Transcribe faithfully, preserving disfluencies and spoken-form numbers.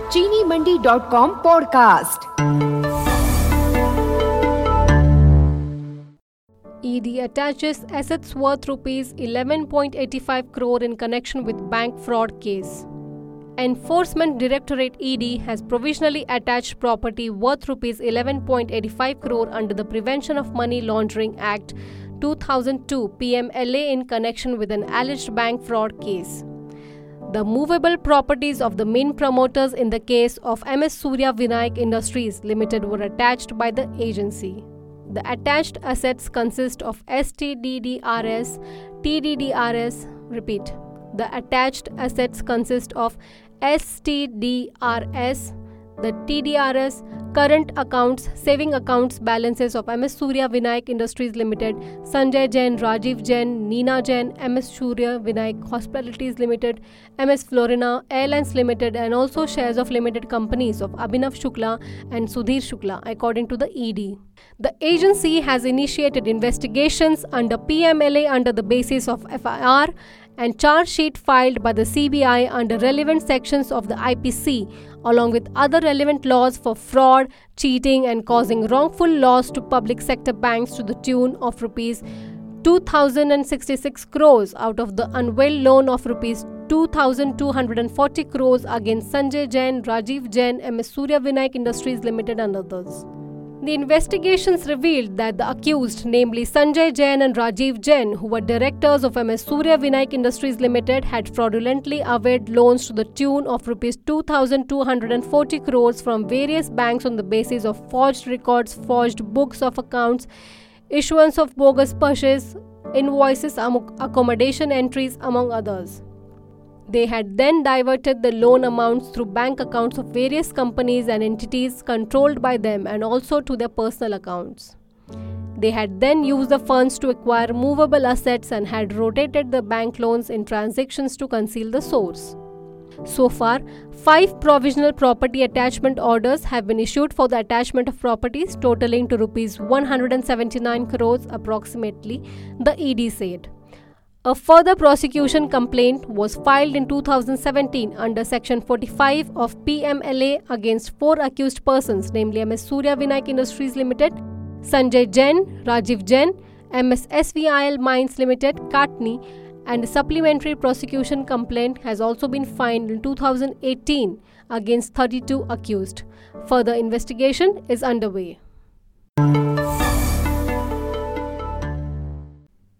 चीनी Mandi dot com podcast. E D attaches assets worth rupees eleven point eight five crore in connection with bank fraud case. Enforcement Directorate E D has provisionally attached property worth rupees eleven point eight five crore under the Prevention of Money Laundering Act two thousand two P M L A in connection with an alleged bank fraud case. The movable properties of the main promoters in the case of M S Surya Vinayak Industries Limited were attached by the agency. The attached assets consist of S T D D R S, T D D R S, repeat. The attached assets consist of S T D R S, the T D R S, current accounts, saving accounts balances of M S Surya Vinayak Industries Limited, Sanjay Jain, Rajiv Jain, Neena Jain, M S Surya Vinayak Hospitalities Limited, M S Florina Airlines Limited, and also shares of limited companies of Abhinav Shukla and Sudhir Shukla, according to the E D. The agency has initiated investigations under P M L A under the basis of F I R and charge sheet filed by the C B I under relevant sections of the I P C, along with other relevant laws for fraud, cheating and causing wrongful loss to public sector banks to the tune of rupees two thousand sixty-six crores out of the unveiled loan of rupees two thousand two hundred forty crores against Sanjay Jain, Rajiv Jain, M S Surya Vinayak Industries Limited and others. The investigations revealed that the accused, namely Sanjay Jain and Rajiv Jain, who were directors of M S Surya Vinayak Industries Limited, had fraudulently availed loans to the tune of rupees two thousand two hundred forty crores from various banks on the basis of forged records, forged books of accounts, issuance of bogus purchase invoices, accommodation entries, among others. They had then diverted the loan amounts through bank accounts of various companies and entities controlled by them and also to their personal accounts. They had then used the funds to acquire movable assets and had rotated the bank loans in transactions to conceal the source. So far, five provisional property attachment orders have been issued for the attachment of properties totaling to rupees one hundred seventy-nine crores approximately, the E D said. A further prosecution complaint was filed in two thousand seventeen under Section forty-five of P M L A against four accused persons, namely M S Surya Vinayak Industries Limited, Sanjay Jain, Rajiv Jain, M S S V I L Mines Limited, Katni, and a supplementary prosecution complaint has also been filed in two thousand eighteen against thirty-two accused. Further investigation is underway.